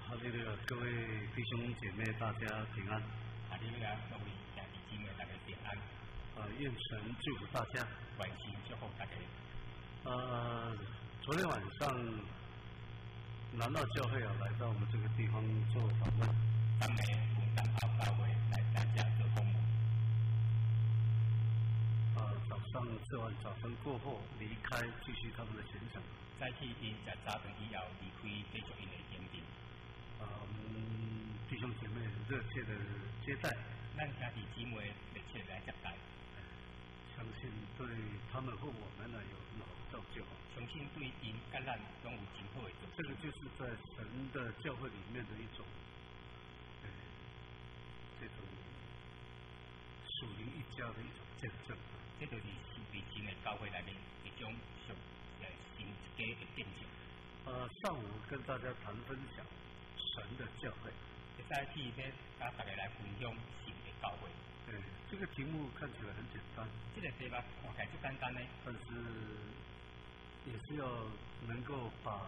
好，这个各位弟兄姐妹，大家平安。 各位兄弟姊妹，大家平安。 愿神祝福大家。 愿神祝福大家。 昨天晚上南澳教会来到我们这个地方做访问。 昨日南澳教会来大家做访问。 早上吃完早餐过后离开，继续他们的行程。 早起因食早饭以后离开，继续因的行程。 弟兄姐妹热切的接待， 咱兄弟姊妹热切来接待， 相信对他们和我们有很好的造就。 相信对因甲咱拢有真好的造就。 这个就是在神的教会里面的一种，这种属灵一家的一种见证。 这就是对神的教会内面一种神一家的见证。 上午跟大家谈分享神的教会。 早起咧，甲大家来分享神的教会。 这个题目看起来很简单。 这个题目看起来就简单呢， 但是也是要能够把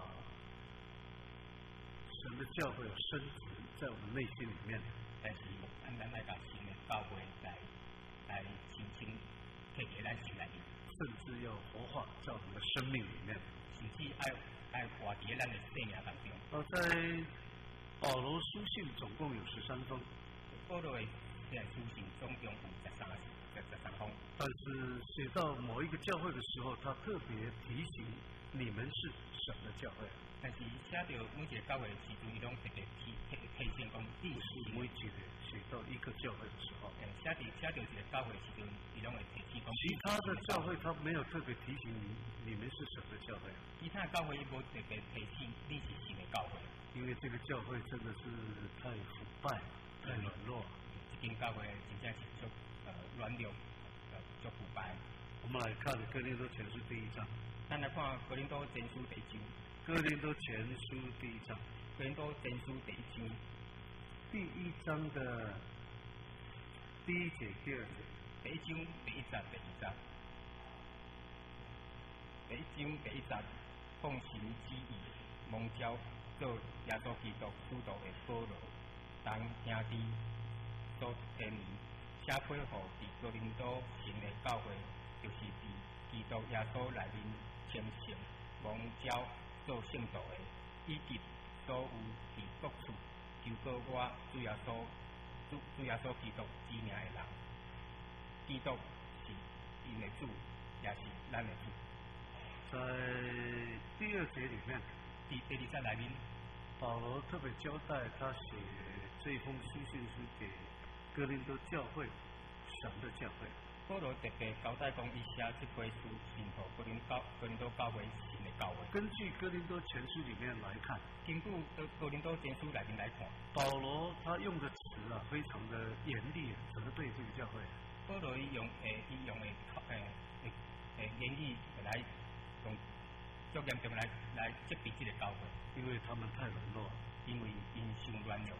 神的教会升值在我们内心里面。 但是咱来把神的教会来深深刻在咱心内面， 甚至要活化在我们的生命里面， 甚至爱活在咱的生命当中。 在保罗书信总共有13封， 保罗的书信总共有13封。 但是写到某一个教会的时候，他特别提醒你们是神的教会。 但是写到每一个教会的时阵，伊拢特别提醒讲，你是每一个写到一个教会的时候， 写到一个教会的时阵，伊拢会提醒讲。 其他的教会他没有特别提醒你们是神的教会。 其他教会无特别提醒你是神的教会。 因为这个教会真的是太腐败、太软弱。 这间教会真正是足软弱、足腐败。 我们来看《哥林多前书》第1章。 咱来看《哥林多前书》第1章。 哥林多前书第1章。 哥林多前书第1章。 第1章的第1节、第2节。 第1章第1节、第2节。第1章第1節，奉神旨意蒙召做耶穌基督使徒的保羅，當兄弟所聽言，寫批予佇哥林多神的教會，就是佇基督耶穌內面虔誠蒙召做聖徒的，以及所有佇各處求告我主耶穌基督之名的人。基督是因的主，也是咱的主。 在第2节里面， 第2節內面， 保羅特別交代他寫這封書信是給哥林多教會，神的教會。 保羅特別交代講，伊寫這批書信予哥林多教會神的教會。 根據哥林多前書裡面來看， 根據哥林多前書內面來看， 保羅他用的詞非常的嚴厲，責對這個教會。 保羅伊用的言語來用足嚴重來責備這個教會， 因為他們太軟弱， 因為因傷軟弱，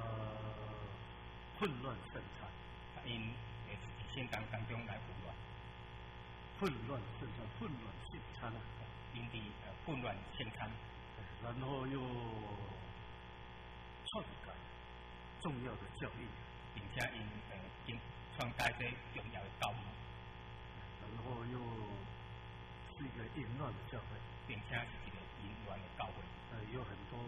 混亂盛產， 因聖堂當中來混亂盛產，混亂盛產因地混亂盛產， 然後又篡改重要的教義， 並且因篡改這重要的教義， 然後又是一個淫亂的教會， 並且是一個淫亂的教會， 有很多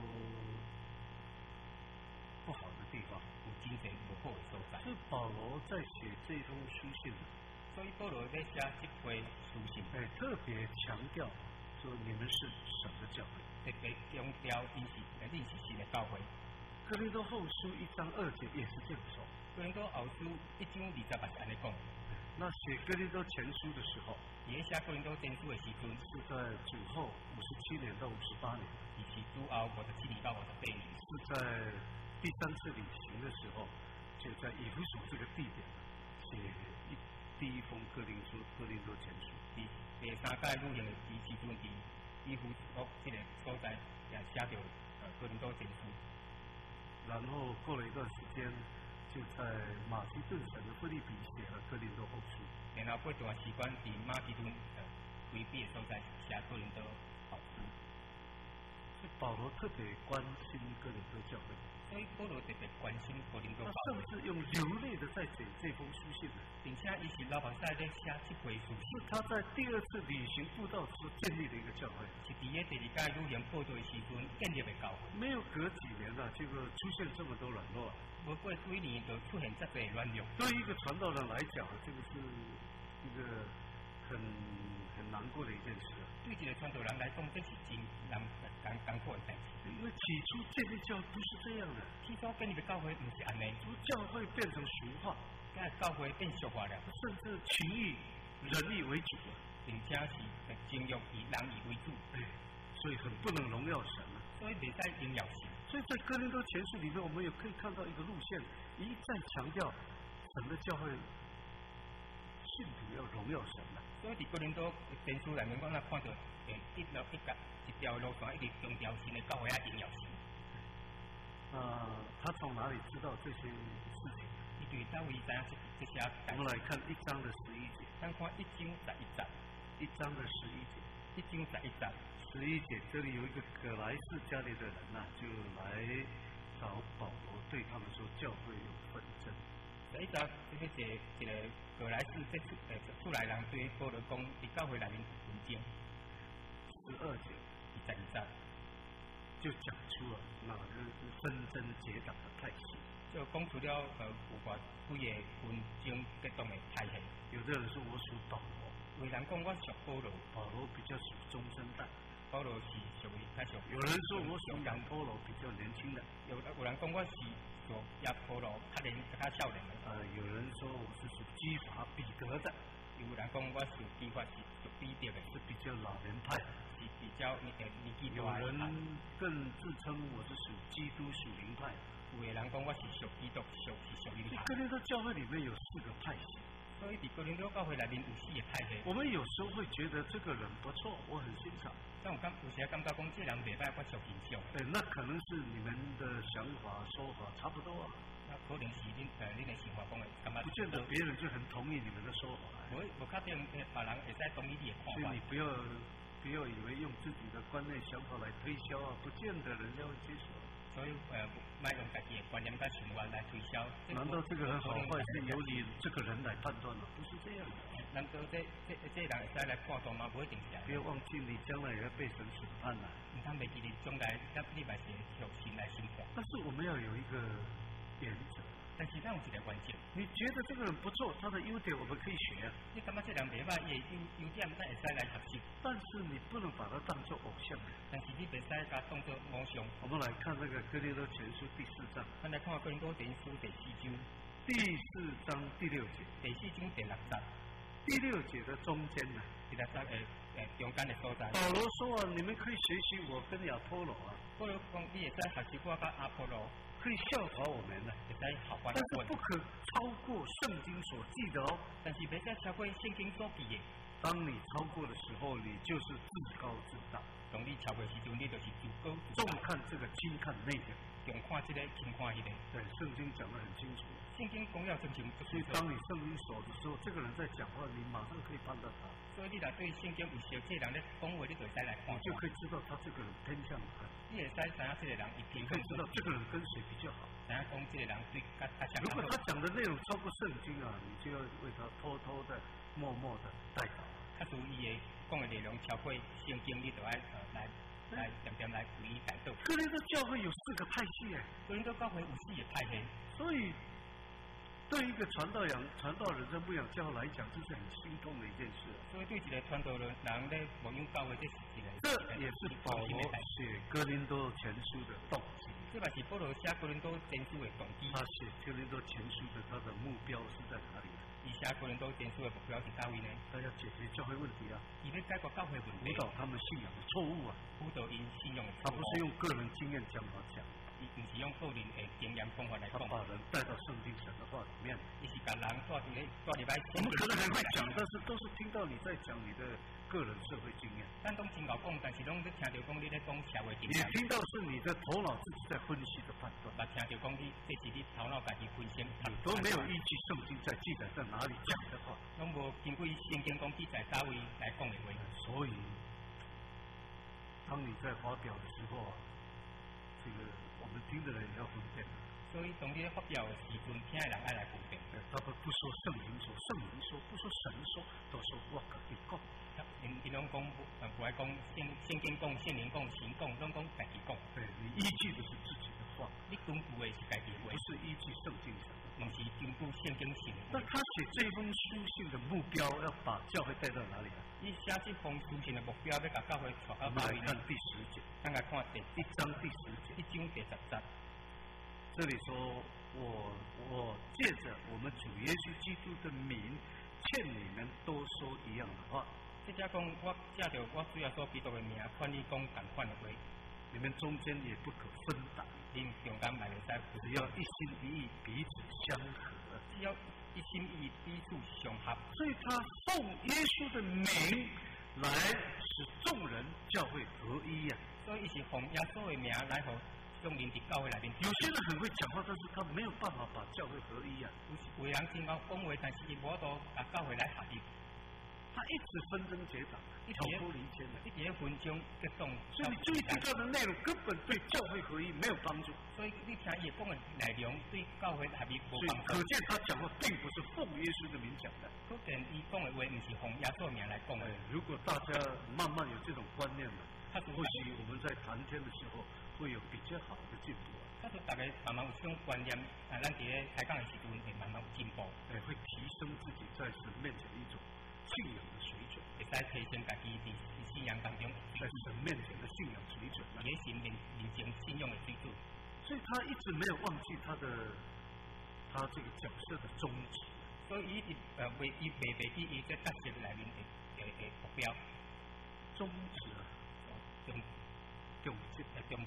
不好的地方， 有真正不好的所在。 所以保羅在寫這封書信， 所以保羅在寫這篇書信， 特別強調說你們是神的教會， 特別強調你是神的教會。 哥林多後書1章2節也是這樣說。 哥林多後書1章20節是安尼講。 那寫哥林多前書的時候， 也寫哥林多前書的時陣， 是在主後57年到58年， 是主後57年到58年， 是在第3次旅行的時候，就在以弗所這個地點寫第一封哥林多前書。 第3屆旅行的時陣，在以弗所這個所在也寫到哥林多前書。 然後過了一段時間，就在馬其頓省的腓立比寫了哥林多後書。 然後過一段時間，在馬其頓腓立比的所在寫哥林多後書。 保罗特别关心哥林多教会。 所以保罗特别关心哥林多教他甚至用流泪的在写这封书信的， 并且伊是流目屎咧写这回书信。 是他在第二次旅行布道时建立的一个教会。 是伫个第二届旅行布道的时阵建立的教会。 没有隔几年啊，这个出现这么多软弱。 无过几年就出现这个软弱。 对于一个传道人来讲，这个是一个很难过的一件事。 对一个传道人来讲，这是真难过的代志。 因为起初建立教会不是这样的， 起初建立的教会不是安尼， 教会变成俗化， 教会变俗化了， 甚至情欲、人欲为主， 并且是情欲以人欲为主， 所以很不能荣耀神啊。 所以袂使荣耀神。 所以在哥林多前书里面，我们也可以看到一个路线，一再强调神的教会信徒要荣耀神啊。 所以伫哥林多前书内面，我咱看到一条路线，一直强调神的教会要荣耀神。 他从哪里知道这些事情？ 伊对哪位知影这些？ 我们来看1章的11节。 咱看1章11节。 1章的11节。 1章11节。 11节，这里有一个葛莱士家里的人呐，就来找保罗，对他们说教会有纷争。 11节，这是一个葛莱士出来人对保罗讲，伫教会内面有纷争。 12节。 22节。 就讲出了哪个纷争结党的派系， 就讲出了有偌几个纷争结党的派系。 有的人说我属保罗， 有人讲我属保罗， 保罗比较属中生代， 保罗是属于较属。 有人说我属亚波罗，比较年轻的。 有人讲我是属亚波罗，较少年的。 有人说我是属基法彼得的， 有人讲我属基法是属彼得的， 是比较老年派。 比较年纪大。 有人更自称我是属基督属灵派， 有的人讲我是属基督属灵派。 哥林多教会里面有4个派系， 所以伫哥林多教会内面有4个派系。 我们有时候会觉得这个人不错，我很欣赏。 但有时感觉讲这人袂歹，我受欣赏。 那可能是你们的想法说法差不多啊。 那可能是恁的想法讲的，感觉不见得别人就很同意你们的说法。 无确定别人会使同意你的看法。 所以你不要以为用自己的观念想法来推销啊，不见得人家会接受。 所以莫用家己的观念甲想法来推销。 难道这个人好坏是由你这个人来判断吗？不是这样的。 难道这人会使来判断吗？不一定是。 不要忘记，你将来也要被神审判了。 唔通袂记你将来你嘛是受神来审判。 但是我们要有一个原则。 但是咱有一个关键， 你觉得这个人不错，他的优点我们可以学啊。 你感觉这人袂歹，伊的优点咱会使来学习。 但是你不能把它当作偶像。 但是你袂使甲当作偶像。 我们来看那个哥林多前书第4章。 咱来看哥林多前书第4章。 第4章第6节。 第4章第6节。 第6节的中间呢？ 第6节中间的所在。 保罗说啊，你们可以学习我跟亚波罗啊。 保罗讲，你会使学习我甲阿波罗。 可以效法我们的，但是不可超过圣经所记的哦。 但是别再超过圣经所记的。 当你超过的时候，你就是自高自大。 当你超过时阵，你就是自高自大。重看这个，轻看那个。 重看这个，轻看那个。 对，圣经讲得很清楚。 圣经讲了清楚。 所以当你圣经熟的时候，这个人在讲话，你马上可以判断他。 所以你若对圣经有熟，这人咧讲话，你就会使来看。 你就可以知道他这个人偏向哪。 你会使知影这个人伊偏向。 可以知道这个人跟谁比较好。 知影讲这个人对甲如果他讲的内容超过圣经啊，你就要为他偷偷的、默默的带走。 假如伊的讲的内容超过圣经，你就爱来点点来予以改动。 哥林多教会有4个派系哎， 哥林多教会有4个派系， 所以对一个传道人在牧养教会来讲，这是很心痛的一件事。 所以对一个传道人咧牧养教会，这是一个。 这也是保罗写哥林多前书的动机。 这嘛是保罗写哥林多前书的动机。 他写哥林多前书的他的目标是在哪里呢？ 以写哥林多前书的目标是哪位呢？ 他要解决教会问题啊。 伊要解决教会问题。 辅导他们信仰的错误啊。 辅导因信仰的错误。 他不是用个人经验讲法讲。 伊唔是用个人的经验方法来讲。 他把人带到圣经神的话里面。 伊是把人带入来。 我们可能很会讲，但是都是听到你在讲你的个人社会经验。 咱拢真够讲，但是拢咧听到讲你咧讲社会经验。 也听到是你的头脑自己在分析的判断。 嘛听到讲你这是你头脑家己分析。 都没有依据圣经在记载在哪里讲的话。 拢无经过圣经讲记载哪位来讲的话。 所以，当你在发表的时候， 听的人也要分辨。 所以当你发表的时阵，听的人爱来分辨。 他们不说圣灵说，圣灵说，不说神说，都说我自己讲。 因拢讲不爱讲圣经讲、圣灵讲、神讲，拢讲家己讲。 对，你依据的是自己的话， 你根据的是家己话， 不是依据圣经上的。 不是根据圣经神。 那他写这封书信的目标，要把教会带到哪里啊？ 伊写这封书信的目标，要把教会带到哪里？ 看第10节， 咱来看第 1章第10节 ，1章第10节。 这里说，我借着我们主耶稣基督的名，劝你们多说一样的话。 即只讲，我借着我主耶稣基督的名，劝你讲同款的话。 你们中间也不可分党， 恁中间嘛袂使， 只要一心一意，彼此相合。 只要一心一意，彼此相合。 所以他奉耶稣的名来使众人教会合一呀。 所以是奉耶稣的名来互众人伫教会内面。 有些人很会讲话，但是他没有办法把教会合一呀。 有人真讲讲话，但是伊无法把教会来合一。 他一直纷争结党，挑拨离间的， 一直纷争结党。 所以你注意听他的内容，根本对教会合一没有帮助。 所以你听伊讲的内容，对教会合一无帮助。 可见他讲话并不是奉耶稣的名讲的。 可见伊讲的话，唔是奉耶稣的名来讲的。 如果大家慢慢有这种观念了，或许我们在谈天的时候会有比较好的进步。 假如大家慢慢有这种观念，咱伫咧开讲的时阵会慢慢有进步， 会提升自己在神面前的一种信仰的水准， 会使提升家己伫信仰当中在神面前的信仰水准， 也是面前信用的水准。 所以他一直没有忘记他这个角色的宗旨。 所以伊袂记伊在角色内面的目标。 宗旨啊，宗旨，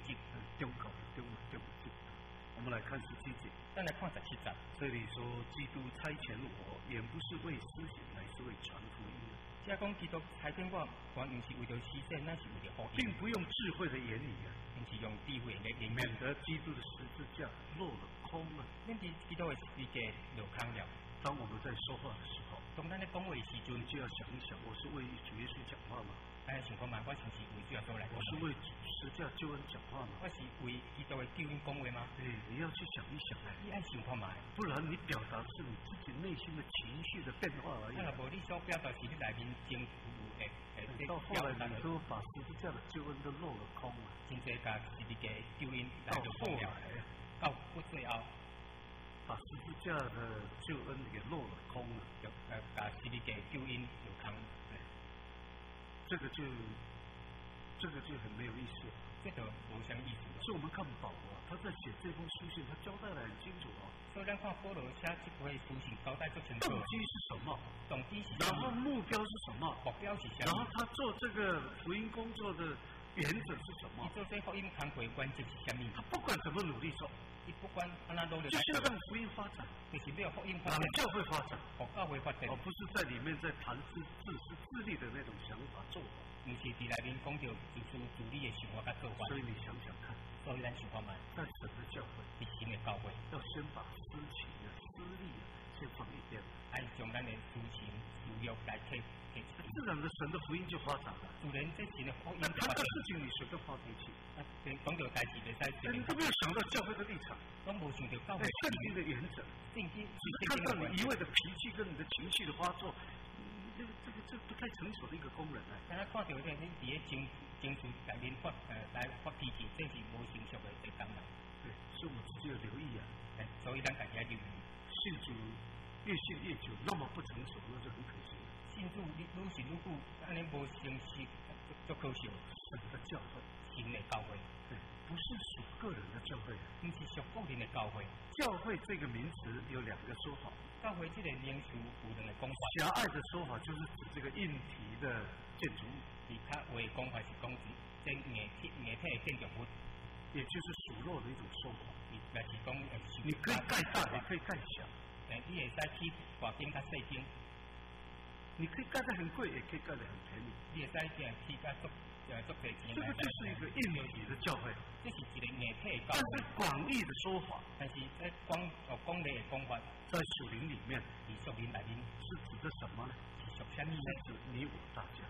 我们来看17节。 咱来看17节。 这里说，基督差遣我，也不是为施行，乃是为传福音。 即讲基督差遣我，还唔是为着施洗，乃是为着福音。 并不用智慧的言语啊， 唔是用智慧的言语， 免得基督的十字架落了空了。 免得基督的十字架落空了。 当我们在说话的时候， 当咱咧讲话的时阵， 就要想一想，我是为主耶稣讲话吗？ 想看嘛，我是不是为主耶稣来讲？ 我是为十字架救恩讲话吗？ 我是为基督的救恩讲话吗？ 你要去想一想你爱想看嘛， 不然你表达的是你自己内心的情绪的变化而已。 那无你所表达是你内面情绪的。 到后来你都把十字架的救恩都落了空了。 真侪甲十字架的救恩来到后来，到最后， 把十字架的救恩给落了空了。 把十字架救恩落空。 这个就很没有意思了。 这个无啥意思。 所以我们看保罗，他在写这封书信，他交代得很清楚哦。 所以咱看保罗写这封书信交代足清楚。 动机是什么？ 动机是什么？ 然后目标是什么？ 目标是什么？ 然后他做这个福音工作的原则是什么？ 你做这福音工作关键是什么？ 他不管怎么努力做， 你不管安那努力， 就是要让福音发展， 就是要福音发展， 让教会发展， 教会发展， 而不是在里面在谈自私自利的那种想法做法。 不是伫内面讲到自利的想法甲做法。 所以你想想看， 所以咱想看嘛， 在神的教会， 在神的教会， 要先把私情啊、私利啊先放一边， 爱将咱的私情、私欲来退。 自然的神的福音就发展了。 自然这神的福音。 谈到事情你随便发脾气， 讲到代志袂使。 你都没有想到教会的立场， 都无想到教会圣经的原则，只看到你一味的脾气跟你的情绪的发作。这不太成熟的一个工人啊！ 大家看到咧，你伫咧情绪内面来发脾气，这是无成熟的一个工人。 对，所以我们自己要留意啊。 所以咱家己要留意。 信主越信越久，那么不成熟，那就很可惜了。 信主愈信愈久，安尼无成熟，足可惜。 神的教会， 神的教会， 对，不是属个人的教会， 不是属个人的教会。 教会这个名词有两个说法。 教会这个名词有两个讲法。 狭隘的说法就是指这个硬体的建筑物， 其他为讲法是讲指这硬体的建筑物， 也就是属肉的一种说法。 也是讲你可以盖大，也可以盖小。 你会使起大间较细间， 你可以盖得很贵，也可以盖得很便宜。 你会使起较足侪钱。 这个就是一个硬体的教会， 这是一个硬体的教会。 但是广义的说法， 但是在广义的讲法， 在属灵里面， 属灵内面是指的什么呢？ 是属什么呢？ 是指你我大家， 是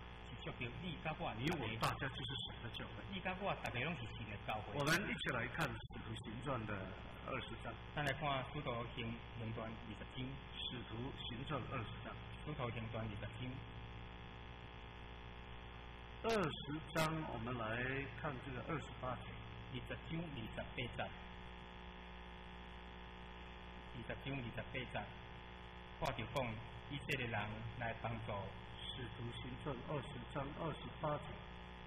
属着你甲我， 你我大家就是神的教会。 你甲我大家拢是神的教会。 我们一起来看《使徒行传》的20章。 咱来看《使徒行传》20章。《 使徒行传》20章。 使徒行传20章。 20章，我们来看这个28节。 20章28节。20章28节，看着讲以色列人来帮助。 使徒行传20章28节。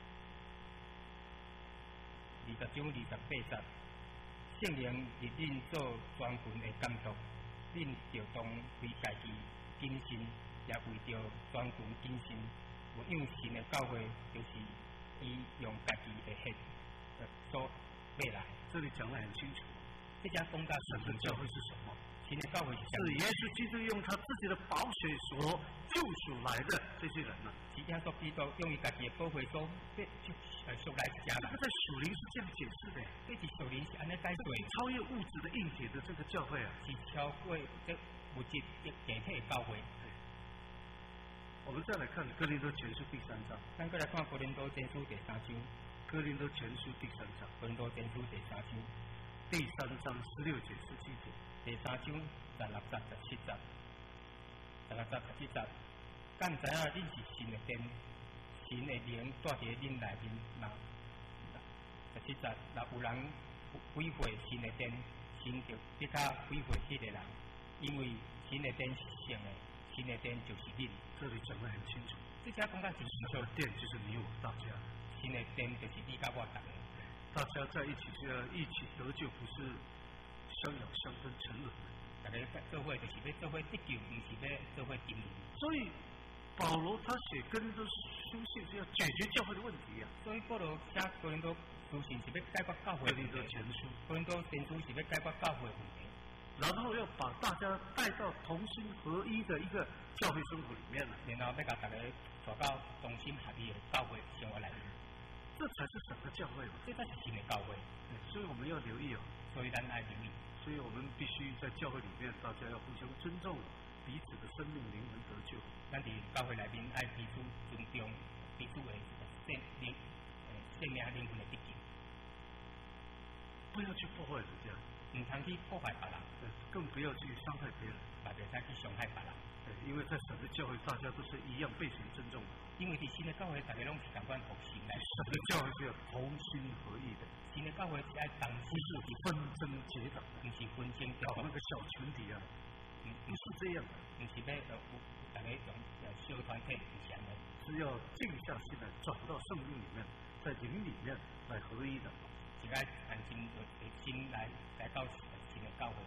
20章28节，圣灵立恁做全群的监督，恁就当为家己谨慎，也为着全群谨慎。有用神的教会，就是伊用家己的血所买来。 这里讲得很清楚。 这家公家神的教会是什么？ 神的教会是耶稣基督用他自己的宝血所救赎来的这些人呢？ 是耶稣基督用伊家己的宝血所赎来一家人。 这个在属灵是这样解释的。 这是属灵是安尼解释。 超越物质的硬体的这个教会啊， 是超过这物质的形体的教会。 我们再来看哥林多前书第3章。 咱再来看哥林多前书第3章。 哥林多前书第3章。 哥林多前书第3章。 第3章16节17节。 第3章16节17节。16节17节。敢知影恁是神的殿，神的灵住伫恁内面嘛？17节，若有人毁坏神的殿，神就必甲毁坏迄个人，因为神的殿是圣的，神的殿就是恁。 这里讲得很清楚。 这家讲得清楚。 神的殿就是你我大家。 神的殿就是你甲我大家。 大家在一起一起得救，不是相咬相争沉沦。 大家做伙就是要做伙得救，不是要做伙沉沦。 所以保罗他写哥林多书信是要解决教会的问题啊。 所以保罗写哥林多书信是要解决教会的问题。 哥林多前书， 哥林多前书是要解决教会的问题。 然后要把大家带到同心合一的一个教会生活里面了。 然后要把大家带到同心合一的教会生活里面。 这才是神的教会嘛， 这才是神的教会。 所以我们要留意哦。 所以咱爱留意。 所以我们必须在教会里面，大家要互相尊重，彼此的生命灵魂得救。 咱伫教会里面爱彼此尊重，彼此的生命灵魂的得救。 不要去破坏人家， 唔通去破坏别人， 更不要去伤害别人， 也袂使去伤害别人。 因为在神的教会，大家都是一样被神尊重的。 因为伫神的教会，大家拢是同款互神来。 神的教会是要同心合意的。 神的教会是爱同心， 不是纷争结党的， 不是纷争结党。 那个小群体啊，不是这样的。 不是要大家用小团体不是安尼， 是要静下心来，转到圣经里面，在灵里面来合一的。 是爱安心的心来到神的教会。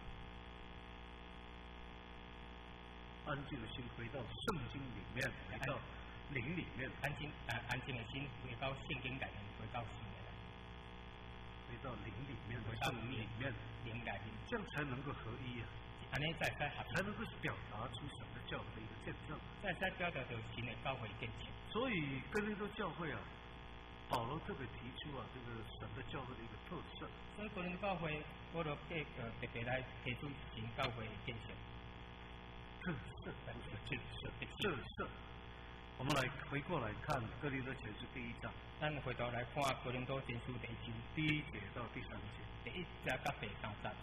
安静的心回到圣经里面，回到灵里面， 安静的心回到圣经里面，回到神的， 回到灵里面，回到灵里面， 灵里面， 这样才能够合一啊！ 安尼才能够表达出神的教会的一个见证， 才表达到神的教会见证。 所以哥林多教会啊，保罗特别提出啊，这个神的教会的一个特色。 所以哥林多教会，保罗特别来提出神教会的见证。 特色，特色。我们来回过来看哥林多前书第1章。 咱回头来看哥林多前书第1章第1节到第3节。 第1节到第3节。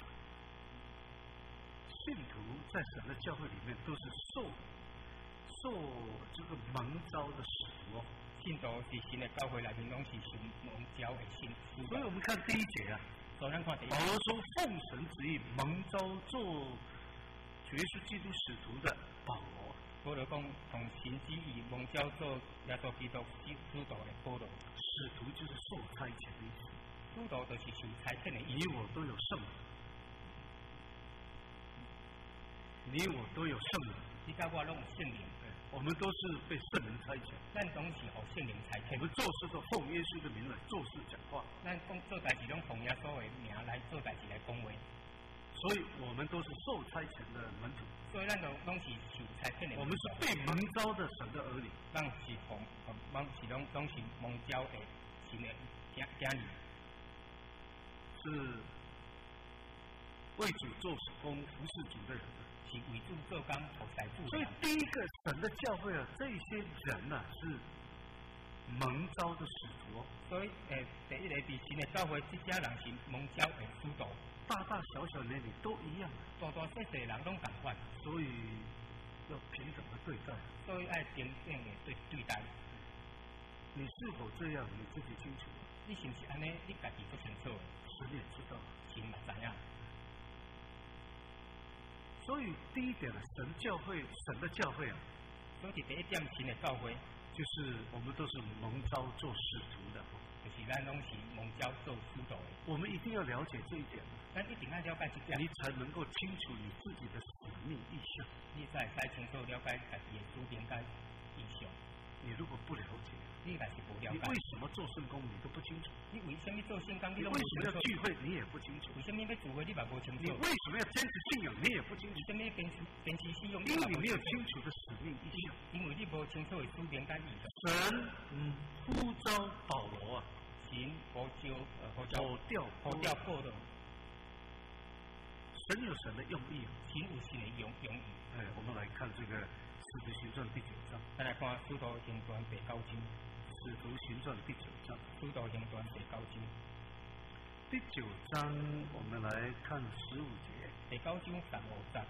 信徒在神的教会里面都是受这个蒙召的使徒哦。 信徒是神的教会里面拢是属蒙召的信徒。 所以我们看第1节啊。 所以咱看第1节。 保罗说奉神旨意蒙召做耶稣基督使徒的保罗。 保罗讲从神旨意蒙召做耶稣基督使徒的保罗。 使徒就是受差遣的意思。 使徒就是受差遣的意思。 你我都有圣灵。你我都有圣灵， 你甲我拢有圣灵， 我们都是被圣灵差遣。 咱拢是互圣灵差遣。 我们做事都奉耶稣的名来做事讲话。 咱讲做代志拢奉耶稣的名来做代志来讲话。 所以我们都是受差遣的门徒。 所以咱拢是受差遣的。 我们是被蒙召的神的儿女。 咱是拢是蒙召的神的家女。 是为主做工、服侍主的人。 是为主做工、服侍主。 所以第一个神的教会啊，这些人啊是蒙召的使徒。 所以第一个伫神的教会，这些人是蒙召的使徒， 大大小小年龄都一样， 大大小小人拢同款， 所以要平等的对待。 所以爱平等的对待。 你是否这样？你自己清楚。 你是不是安尼？你家己做清楚， 神也知道， 神嘛知影。 所以第一点呢，神的教会啊， 所以第一点，神的教会就是我们都是蒙召做使徒的， 就是咱拢是蒙召做使徒的。 我们一定要了解这一点， 咱一定要了解这点， 你才能够清楚你自己的使命意向， 你才会清楚了解家己的使命跟意向。 你如果不了解， 你若是不了解， 你为什么做圣工你都不清楚？ 你为什么做圣工你都为什么要聚会你也不清楚？ 为什么要聚会你嘛不清楚？ 你为什么要坚持信仰你也不清楚？ 为什么要坚持信仰？ 因为你没有清楚的使命意向， 因为你无清楚的使命跟意向。 神呼召保罗啊， 神呼召保罗。 神有神的用意， 神有神的用意。 我们来看这个《使徒行传》第9章。 再来看《使徒行传》第9章，《 使徒行传》第9章，《 使徒行传》第9章。 第9章，我们来看15节。 第9章15节。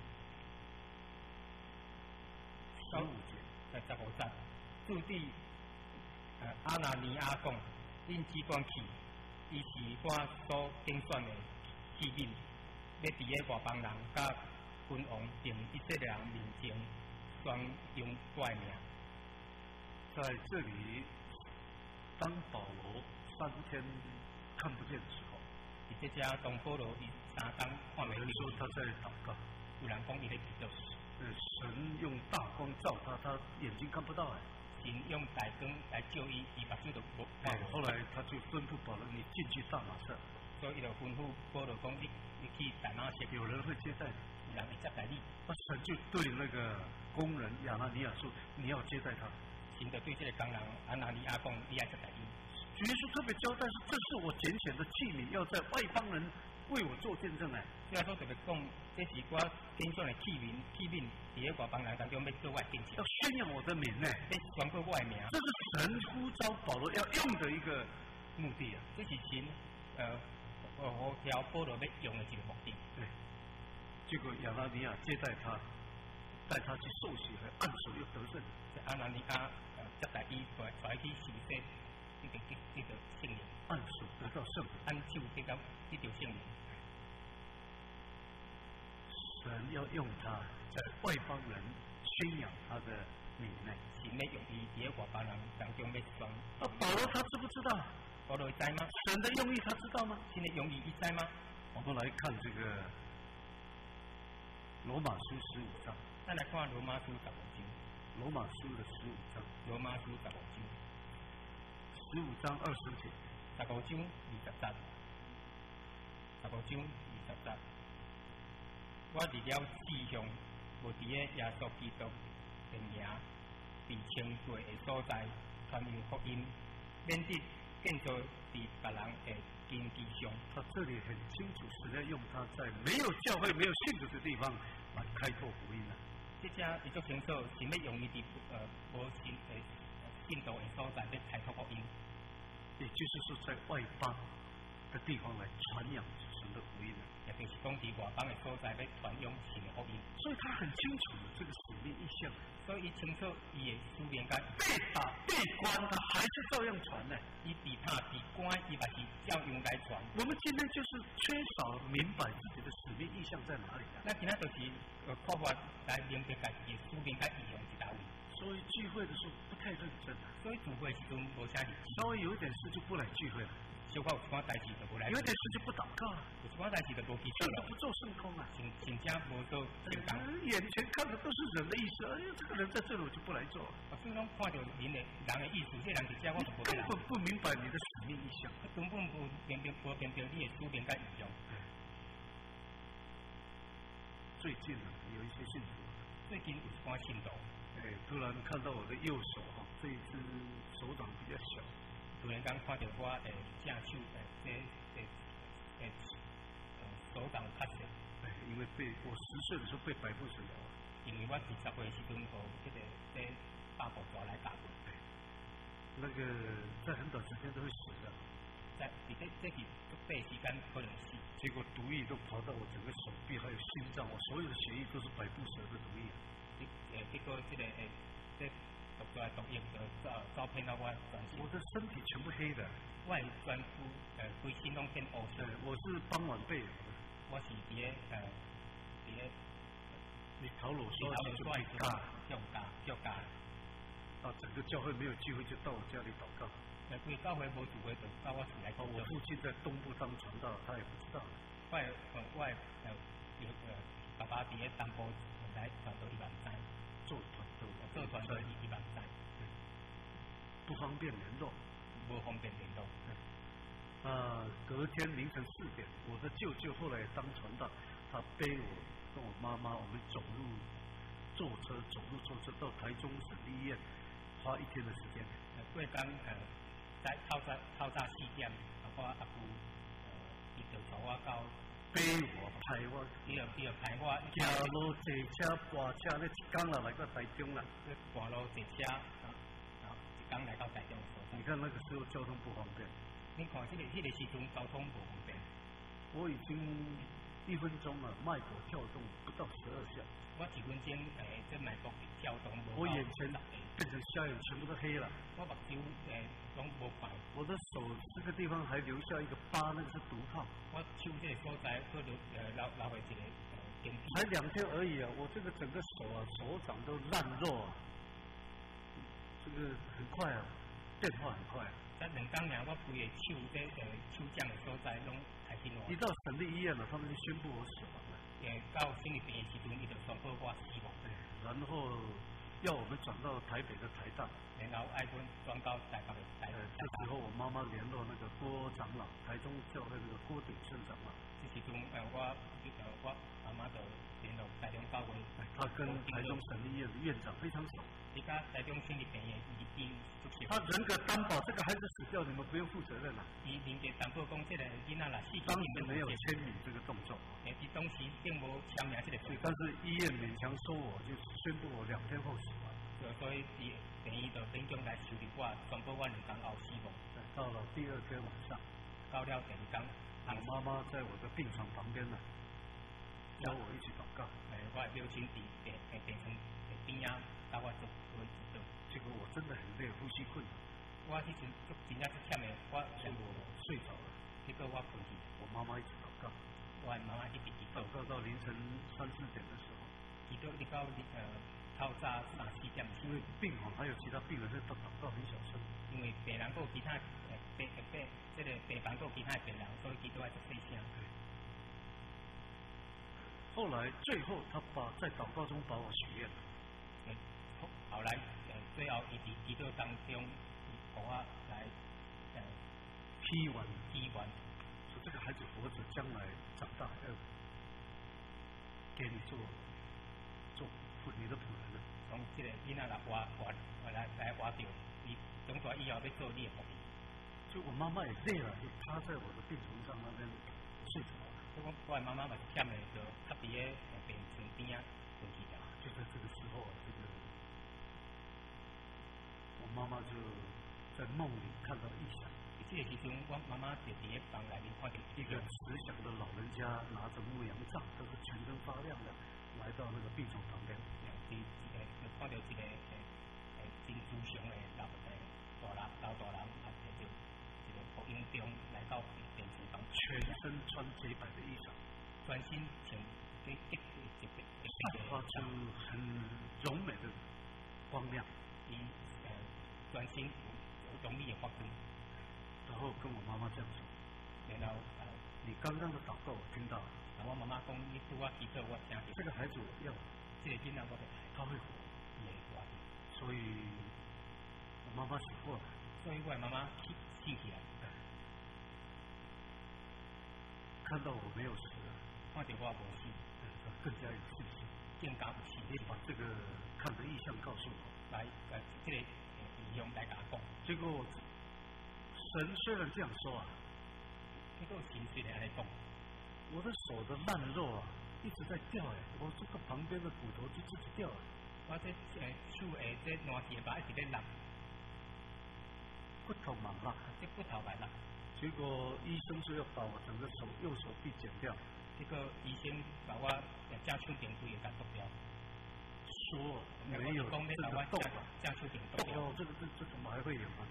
15节。 15节。注地阿拿尼亚讲，恁只管去，伊是我所竞选的器皿。要伫个外邦人甲君王并以色列人面前宣扬怪名。 在这里，当保罗3天看不见的时候， 伫这家当保罗伊3天看不见。有人说他在祷告， 有人讲伊在祈祷。 神用大光照他，他眼睛看不到神用大光来照伊，伊目睭就无。 后来他就吩咐保罗，你进去大马色。 所以伊就吩咐保罗讲，你去大马色， 有人会接待你， 有人会接待你。 神就对那个工人亚拿尼亚说，你要接待他。 神就对这个工人亚拿尼亚讲，你要接待伊。 主耶稣特别交代说，这是我拣选的器皿，要在外邦人为我做见证虽然说特别讲，这是我拣选的器皿，伫个外邦人当中要做我见证， 要宣扬我的名要传播我的名。 这是神呼召保罗要用的一个目的啊！ 这是神保罗要用的一个目的。 对。结果亚拿尼亚接待他，带他去受洗，还按手又得胜。 亚拿尼亚接待伊，带去受洗，这个圣灵。 按手得到圣灵， 按手得到圣灵。 神要用他在外邦人宣扬他的名呢。 神要用伊伫个外邦人当中要宣。 保罗他知不知道？ 保罗知吗？ 神的用意他知道吗？ 神的用意伊知吗？ 我们来看这个罗马书15章。 咱来看罗马书15章。 罗马书的15章。 罗马书15章。 15章20节。 15章20节。15章20节。我除了志向无伫个耶稣基督的名被称过的所在传扬福音，免得建造伫别人的根基上。 他这里很清楚，是要用他在没有教会、没有信徒的地方来开拓福音。 这只伊足清楚，是要用伊伫无信徒的所在要开拓福音。 也就是说，在外邦的地方来传扬神的福音。 也就是讲，伫外邦的所在要传扬神的福音。 所以他很清楚这个使命意向。 所以伊清楚伊的使命感。 被打被关，他还是照样传呢。 伊被打被关，伊嘛是照样来传。 我们今天就是缺少明白自己的使命意向在哪里。 那今仔就是缺乏来明白家己的使命跟意向是哪位。 所以聚会的时候不太认真。 所以聚会时阵无啥认真。 稍微有一点事就不来聚会了。 小可有一寡代志就无来。 有一点事就不祷告了。 有一寡代志就无祈祷了。 不做圣工啊。 真正无做圣工。 眼前看的都是人的意思，哎呀，这个人在这里我就不来做。 所以讲看到人的意思，这人是这我就不来。 根本不明白你的使命意向。 根本无明白你的使命跟意向。 最近呢，有一些信徒。 最近有一寡信徒。 突然看到我的右手这一只手掌比较小。 突然间看到我正手手掌较小。 因为我10岁的时候被百步蛇咬。 因为我20岁时阵和这个大狗抓来打过。 那个在很短时间都会死的。 在这是短时间可能死。 结果毒液都跑到我整个手臂还有心脏，我所有的血液都是百步蛇的毒液。 结果这个这毒出来毒液就照骗到我全身。 我的身体全部黑的。 我的全部规身拢变黑色。 我是傍晚被。 我是伫你讨裸说就被嘎， 叫嘎。 啊，整个教会没有机会就到我家里祷告。 规教会无聚会就到我厝来。 我父亲在东部当传道，他也不知道。 我爸爸伫东部来传道，伊嘛唔知。做传道伊嘛唔知。 不方便联络。 不方便联络。 隔天凌晨4点，我的舅舅后来当传道，他背我跟我妈妈，我们坐车到台中省立医院，花1天的时间。 过讲在透早4点，我阿舅伊就带我到背我派我， 伊就派我行路坐车跋车，你一天来到台中啦。 跋路坐车，一天来到台中。 你看那个时候交通不方便。 你看这个时阵交通不方便。 我已经1分钟了，脉搏跳动不到12下。 我1分钟这脉搏跳动我眼前变成瞎眼，全部都黑了。 我目睭拢无看。我的手这个地方还留下一个疤，那个是毒泡。 我手这个所在都留下一个点皮。 才2天而已啊！我这个整个手掌都烂肉啊！这个很快啊，变化很快。 在2天内，我规个手掌的所在拢开始烂。 一到省立医院了，他们就宣布我死亡了。 到省立病院时阵，伊就宣布我死亡。 然后要我们转到台北的台大。 然后爱阮转到台北的台大。 这时候我妈妈联络那个郭长老，台中教会那个郭鼎顺长老。 这时阵我妈妈就联络台中教会。 他跟台中省立医院的院长非常熟。 你看台中省立病院伊他人格担保，这个孩子死掉，你们不用负责任了。 伊人格担保讲，这个囡仔啦死。 当时没有签名这个动作。 伊当时并无签名这个。 但是医院勉强说我，就宣布我2天后死亡。 所以病院就勉强来处理我，宣布我2天后死亡。 到了第2天晚上， 到了第2天， 我妈妈在我的病床旁边呢，教我一起祷告。 我母亲伫病床边仔，教我做结果我真的很累，呼吸困难。 我之前真正欠的，我睡着了。 结果我困去， 我妈妈一直祷告。 我妈妈一直祷告到凌晨3、4点的时候。 祈祷你到透早3、4点。 因为病房还有其他病人在祷告很小声。 因为病人还有其他这个病房还有其他病人，所以祈祷要做细声。 后来最后他在祷告中把我许愿了。 后来最后伊伫祈祷当中，互我来批完，说这个孩子活着，将来长大要给你做你的仆人了。 从这个囡仔来来活着，伊长大以后要做你的仆人。 就我妈妈也累了，就趴在我的病床上那边睡着了。 我的妈妈嘛欠的，就趴伫个病床边仔困去了。 就在这个时候，我妈妈就在梦里看到异象。 这个时阵，我妈妈就伫个房内面看到一个慈祥的老人家拿着牧羊杖，都是全身发亮的，来到那个病床旁边。 看到一个真慈祥的老大人，就一个福音中来到病床旁， 全身穿洁白的衣裳， 专心请散发出很柔美的光亮。 专心容易的发光。 然后跟我妈妈这样说， 然后你刚刚的祷告我听到了。 我妈妈讲，你对我祈祷我听到。 这个孩子我要， 这个囡仔我得他会活， 也活。 所以我妈妈醒过来， 所以我妈妈醒起来， 看到我没有死， 看到我无死， 更加有信心， 更加有信心。 把这个看的意象告诉我， 来这个意象来甲我讲。 结果神虽然这样说啊， 结果神虽然来讲， 我的手的烂肉啊一直在掉哎，我这个旁边的骨头就自己掉了。 我这手这烂铁把一直在烂。 不同嘛哈， 这不头白啦。 结果医生说要把我整个右手臂剪掉。 这个医生把我正手柄规个给剁掉。 说没有这个动啊， 正手柄剁掉。 哦，这怎么还会有啊？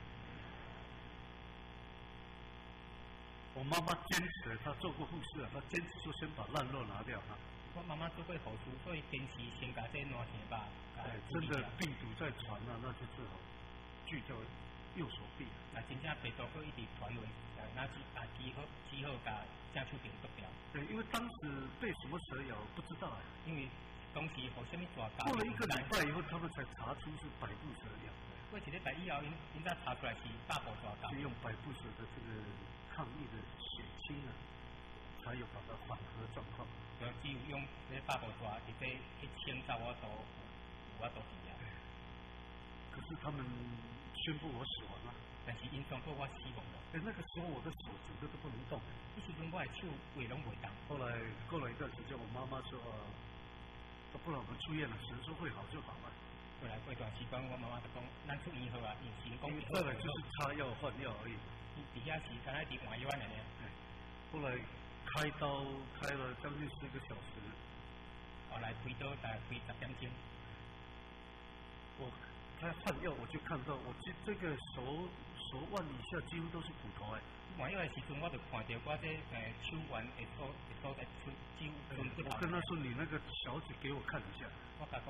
我妈妈坚持，她做过护士啊，她坚持说先把烂肉拿掉啊。 我妈妈做过护士，所以坚持先把这烂钱吧。 真的病毒在传啊，那就只好锯掉右手臂。 那真正病毒会一直传落，那只好把正手柄剁掉。 对，因为当时被什么蛇咬不知道啊， 因为当时好什么抓到。 过了1个礼拜以后，他们才查出是百步蛇咬。 过一个礼拜以后，因才查出来是大捕抓到。 是用百步蛇的这个抗议的血清啊，才有把它缓和状况。 只有用那大捕抓，直接1,000兆我都治啊。 可是他们宣布我死亡了。 但是因宣布我死亡了。 那个时候我的手整个都不能动。 那时阵我的手胃拢袂动。 后来过了一段时间，我妈妈说不然我们出院了，神说会好就好了。 后来过一段时间，我妈妈就讲，咱出院后啊，成功。 再来就是擦药换药而已。 底下是刚才伫换药安尼。 后来开刀开了将近10个小时。 后来开刀大概开10点钟。 他换药我就看到我这个手腕以下几乎都是骨头哎。 换药的时阵，我就看到我这手腕的所在手骨头。 我跟他说你那个小指给我看一下。 我甲讲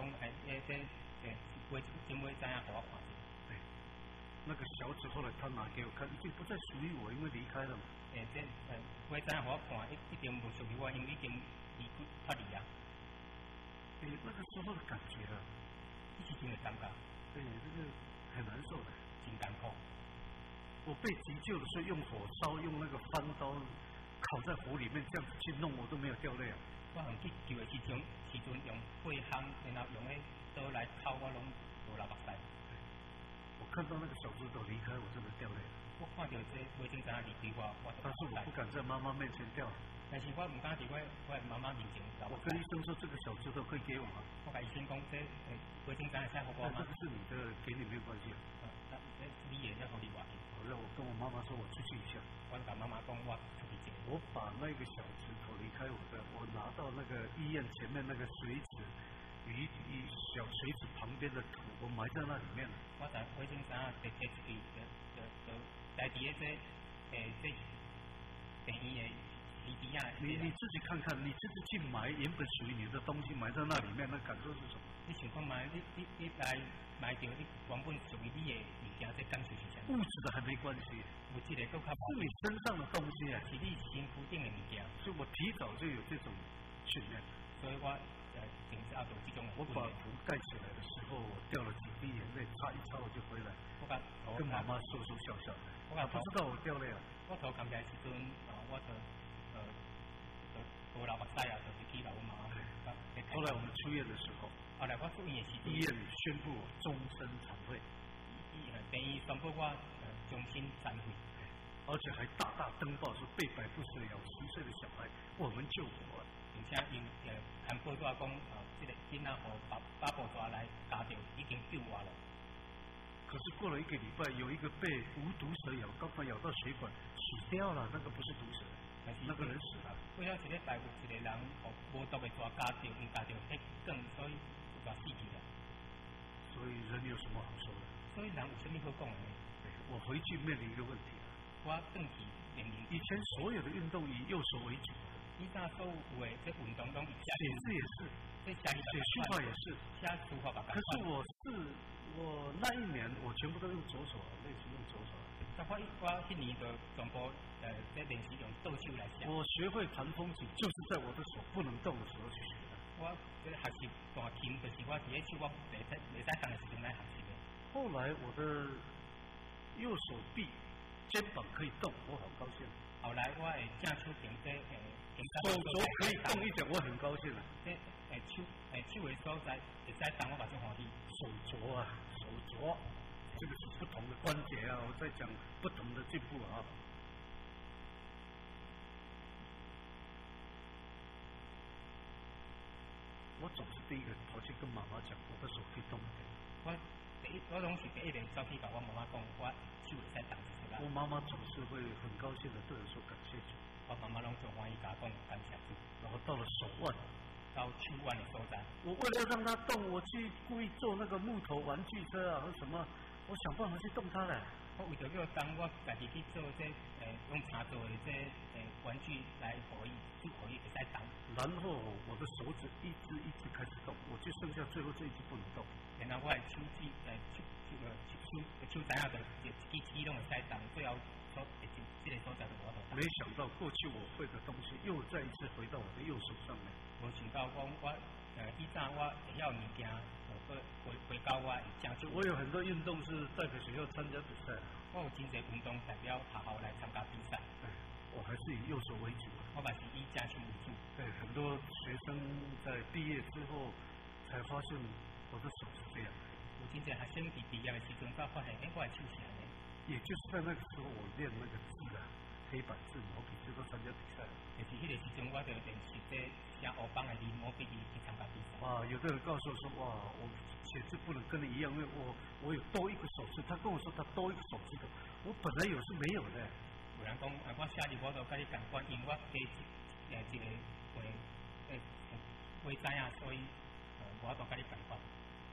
前尾知影给我看一下。 那个小指后来他拿给我看，已经不再属于我，因为离开了嘛。 我知影给我看，一定不属于我，因为已经脱离啊。 那个时候的感觉啊， 一时阵的感觉。 这个很难受的， 真艰苦。 我被急救的时候用火烧，用那个翻刀烤在火里面，这样子去弄，我都没有掉泪啊。 我去救的时阵用血烘，然后用那刀来烤，我拢无流目屎。 我看到那个小指头离开，我真的掉泪了。 我看到这卫生纸离开我， 但是我不敢在妈妈面前掉。 但是我唔敢伫我妈妈面前。 我跟医生说这个小指头可以给我吗？ 我甲医生讲这卫生纸会使给我吗？ 这个是你的，给你没有关系。 你也要互你话。 让我跟我妈妈说我出去一下。 我甲妈妈讲我出去一下。 我把那个小指头离开我拿到那个医院前面那个水池，小水池旁边的土，我埋在那里面了。 我在卫生纸摕出去，就在伫这病院的。 你自己看看，你自己去埋原本属于你的东西埋在那里面，那感受是什么？ 你想讲埋你来埋掉你原本属于你的物件，这感受是啥？ 物质的还没关系， 物质的更较是你身上的东西啊， 是你身躯顶的物件。 所以我提早就有这种训练， 所以我平时要做这种。 我把头盖起来的时候，我掉了几滴眼泪，擦一擦我就回来，跟妈妈说说笑笑。我不知道我掉泪了。 我头扛起来时阵，我就无流目屎啊，就是去老妈。 后来我们出院的时候， 后来我出院的时候， 医院宣布我终身残废。 病院宣布我终身残废， 而且还大大登报说被百步蛇咬10岁的小孩，我们救活了。 并且因看报纸讲，这个囡仔互把捕抓来咬到，已经救活了。 可是过了1个礼拜，有一个被无毒蛇咬，刚好咬到血管，死掉了。那个不是毒蛇，那个人死了。 为了一个拜有一个人无毒的抓咬到，因咬到迄梗，所以就死去了。 所以人有什么好说的？ 所以人有什么好讲的呢？ 我回去面临一个问题了。 我回去面临。 以前所有的运动以右手为主。 以前所有的这运动都以写字也是，写书法也是， 写书法吧。 可是我那一年我全部都用左手，类似用左手。 我迄年就全部在练习用右手来写。 我学会弹风琴，就是在我的手不能动的时候去学的。 我这学习弹琴，就是我伫咧手我袂使动的时阵来学习的。 后来我的右手臂、肩膀可以动，我好高兴。 后来我的正手柄手肘可以动一点，我很高兴了。 手的所在会使动，我嘛就欢喜。 手镯啊，手镯，这个是不同的关节啊，我在讲不同的进步啊。我总是第一个跑去跟妈妈讲，我的手可以动一点。 我拢是第一个走去甲我妈妈讲，我手会使动一下。 我妈妈总是会很高兴的对我说感谢主。 我妈妈拢最欢喜甲我讲感谢主。 然后到了手腕， 到手腕的所在， 我为了让它动，我去故意做那个木头玩具车啊，或什么，我想办法去动它嘞。 我为着要当我家己去做用茶做的玩具来可以会使动。 然后我的手指一只一只开始动，我就剩下最后这一只不能动。 然后我的手指手指啊，就一支拢会使动，最后这个所在就无法动。 没想到过去我会的东西又再一次回到我的右手上面。 无想到以前我会晓物件，回到我会正少。 我有很多运动是代表学校参加比赛。 我有真侪运动代表学校来参加比赛。 我还是以右手为主。 我嘛是以正手为主。 对，很多学生在毕业之后才发现我的手是这样。 有真侪学生伫毕业的时阵才发现，我的手是安尼。 也就是在那个时候，我练那个字啊，黑板字、毛笔字都参加比赛。 就是迄个时阵，我就练习写黑板的字、毛笔字去参加比赛。 哇，有的人告诉我说，哇，我写字不能跟你一样，因为我有多一个手指。他跟我说他多一个手指头，我本来有是没有的。 有人讲，我写字我都跟你同款，因为我第一个会知啊，所以我都跟你同款。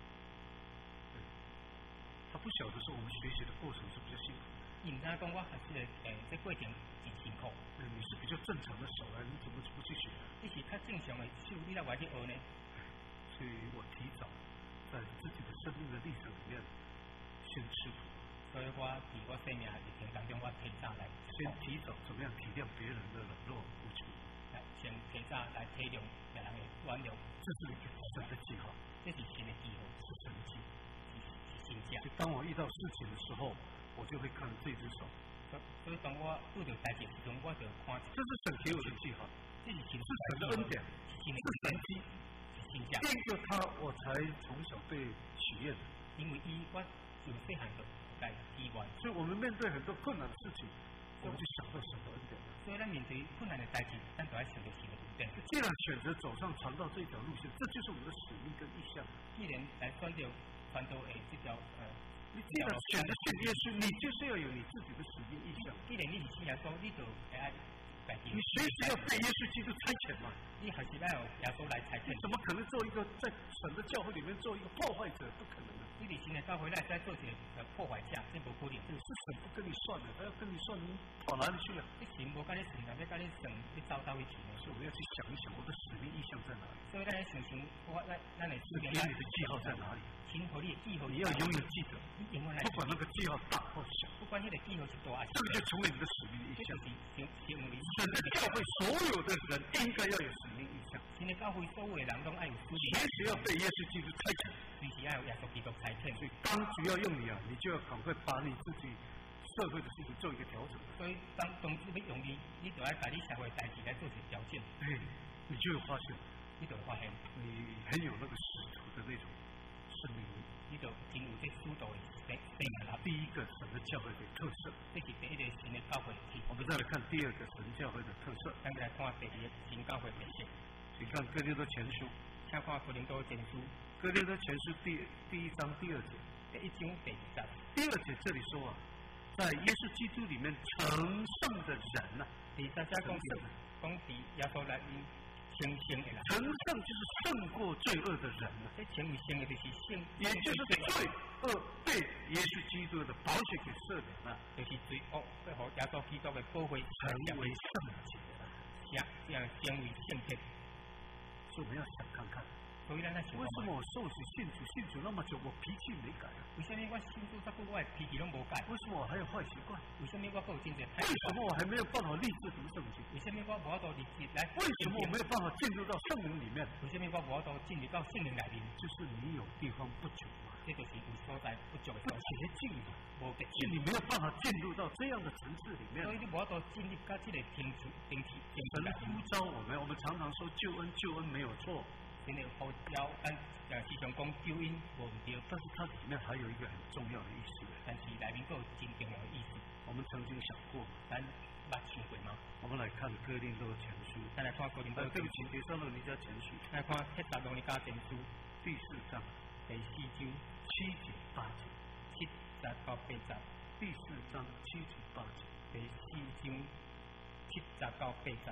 他不晓得说我们学习的过程是比较辛苦的。 因知讲我学习的这过程真辛苦。 你是比较正常的手啊，你怎么不去学？ 你是较正常的手，你来外去学呢？ 所以我提早在自己的生命的历程里面先吃苦。 所以我伫我生命历程当中，我提早来先提早怎么样体谅别人的冷落无情， 先提早来体谅别人的软弱。 这是一个神的记号， 这是神的记号， 是神的记号。 就当我遇到事情的时候，我就会看这只手。 所以当我遇到代志时阵，我就看。 这是神给我的记号， 这是神的恩典，是神迹。因着他，我才从小被许愿。 因为我从细汉就在希望。 所以我们面对很多困难的事情，我们就想到神的恩典。 所以咱面对困难的代志，咱都要想到神的恩典。 既然选择走上传道这条路线，这就是我们的使命跟意向。 既然来选择传道的这条你既然选择信耶稣，你就是要有你自己的使命意向。 既然你是信耶稣，你就爱你随时要被耶稣基督差遣嘛？ 你还是要耶稣来差遣？ 你怎么可能做一个在神的教会里面做一个破坏者？不可能的。 你伫神的教会来再做一个破坏者，这无可能。 是神不跟你算的，他要跟你算，你跑哪里去了？ 你神无跟你算，要跟你算，你走到位去呢？ 所以我们要去想一想，我的使命意向在哪里？ 所以咱想想，咱的使命， 你的记号在哪里？ 神和你的记号， 你要永远记得，不管那个记号大或小， 不管你的记号是大还是小， 这个就成为你的使命意向。 神的教会所有的人应该要有使命意向。 神的教会所有的人都爱有使命， 随时要被耶稣基督差遣， 随时要有耶稣基督差遣。 所以当主要用你啊，你就要赶快把你自己社会的事情做一个调整。 所以当同志要用你，你就要把你社会代志来做一个调整。 你就会发现， 你就会发现你很有那个使徒的那种生命力。 你就真有这使徒的生命力。 第一个神的教会的特色， 这是第一个神的教会的特色。 我们再来看第二个神教会的特色。 咱来看第二个神教会的特色。 你看哥林多前书， 请看哥林多前书。 哥林多前书第一章第2节。 第一章第2节。 第2节这里说啊，在耶稣基督里面成圣的人呐， 第3节讲伫耶稣内面成圣的人。 成圣就是胜过罪恶的人呐。 这成为圣的就是圣， 也就是罪恶被耶稣基督的宝血给赦免了， 就是罪恶被耶稣基督的宝血成为圣洁了， 成为圣洁。 所以我们要想看看， 所以咱来想， 为什么我受洗信主那么久，我脾气没改啊？ 为什么我信主这久我的脾气拢无改？ 为什么我还有坏习惯？ 为什么我还有真侪？ 为什么我还没有办法立志读圣经？ 为什么我无法度立志来？ 为什么我没有办法进入到圣灵里面？ 为什么我无法度进入到圣灵内面？ 就是你有地方不足嘛， 这就是有所在不足的不洁净嘛， 无洁净，你没有办法进入到这样的层次里面。 所以你无法度进入到这个层次。 神呼召我们常常说救恩没有错。 神的呼召，咱时常讲救恩无唔对， 但是它里面还有一个很重要的意思。 但是内面都有真重要的意思。 我们曾经想过， 咱捌想过吗？ 我们来看哥林多前书， 咱来看哥林多。 对不起，帖撒罗尼迦前书。 来看帖撒罗尼迦前书第4章。 第四章 7节8节 ，7节到8节， 第4章7节8节， 第4章7节到8节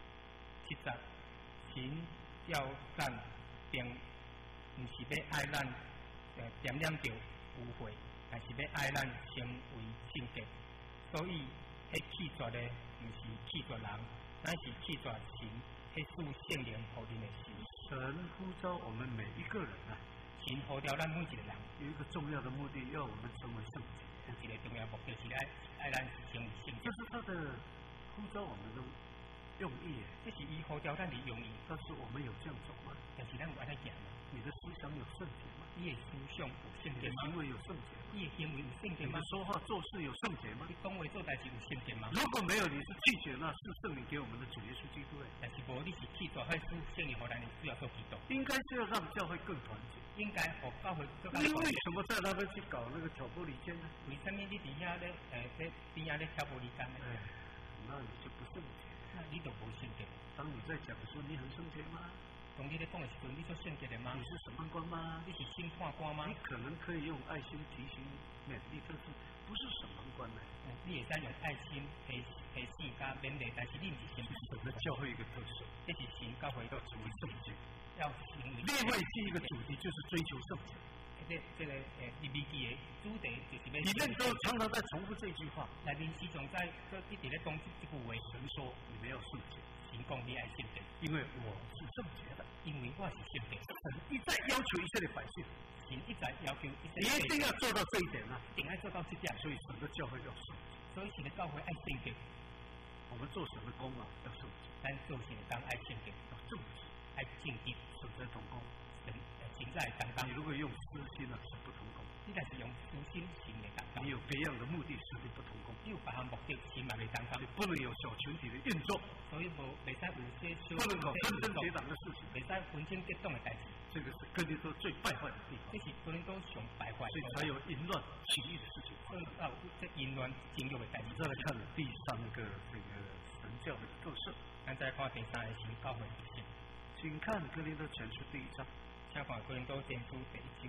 ，7节，神要咱并毋是要爱咱点点着污秽，但是要爱咱成为圣洁。所以，迄弃绝的毋是弃绝人，乃是弃绝神，迄赐圣灵互恁的神。 神呼召我们每一个人啊， 神呼召咱每一个人， 有一个重要的目的，要我们成为圣洁。 有一个重要目的是爱咱成为圣洁。 这是他的呼召我们的用意， 这是伊呼召咱的用意。 但是我们有这样走吗？ 但是咱有安尼行吗？ 你的思想有圣洁吗？ 你的思想有圣洁吗？ 行为有圣洁吗？ 你的行为有圣洁吗？ 你的说话做事有圣洁吗？ 你讲话做代志有圣洁吗？ 如果没有，你是拒绝那是圣灵给我们的主耶稣基督。 但是无，你是拒绝迄赐圣灵互咱的主耶稣基督。 应该是要让教会更团结。 应该互教会更你为什么在那边去搞那个挑拨离间呢？ 为什么你伫遐咧边遐咧挑拨离间呢？ 那你就不圣洁。 那你就无圣洁。 当你在讲说你很圣洁吗？ 当你咧讲的时阵，你做圣洁的吗？ 你是审判官吗？ 你是审判官吗？ 你可能可以用爱心提醒勉励，但是不是审判官呢？ 你会使用爱心提醒加勉励，但是你唔是审判。 神的教会一个特色， 这是神教会要成为圣洁， 要成为。 利未记一个主题就是追求圣洁。 这个利未记的主题就是要。 里面都常常在重复这句话。 内面时常在一直咧讲这句话。 神说你们要圣洁。 神讲你爱圣洁， 因为我是圣洁的， 因为我是圣洁。 神一再要求以色列百姓， 神一再要求以色列， 你一定要做到这一点啊！ 一定要做到这点。 所以神的教会要圣洁， 所以神的教会爱圣洁。 我们做神的工啊，要圣洁。 咱做神的工爱圣洁， 要正直， 爱正直， 神在同工， 神在同工。 你如果用私心啊，是不同工。 你若是用私心，神的同工。 你有别样的目的，是不同工。 你有别项目的，神嘛未同工。 你不能有小群体的运作， 所以袂使有些小， 不能搞纷争结党的事情， 袂使纷争结党的代志。 这个是哥林多最败坏的地方。 这是哥林多上败坏， 所以才有淫乱起义的事情。 所以到这淫乱情欲的代志。 再来看第3个这个神教的特色。 咱再看第3个神教会特色。 请看哥林多前书第1章。 请看哥林多前书第1章。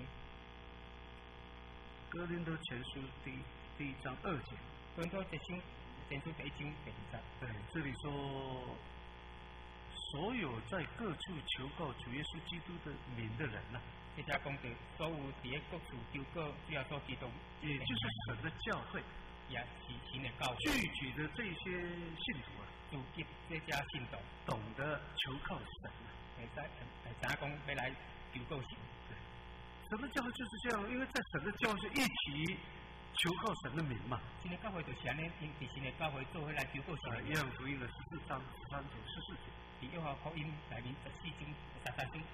哥林多前书第1章2节。 哥林多前书第1章第2节。 对，这里说，所有在各处求告主耶稣基督的名的人呐， 这家讲到所有伫各处求告主耶稣基督， 也就是神的教会， 也是神的教会， 聚集的这些信徒啊， 聚集这家信徒， 懂得求靠神啊， 会知讲要来求告神。 神的教会就是这样，因为在神的教会是一起求靠神的名嘛。 神的教会就是安尼，因伫神的教会做伙来求告神。 约翰福音的14章13节14节， 伫约翰福音内面14章13章14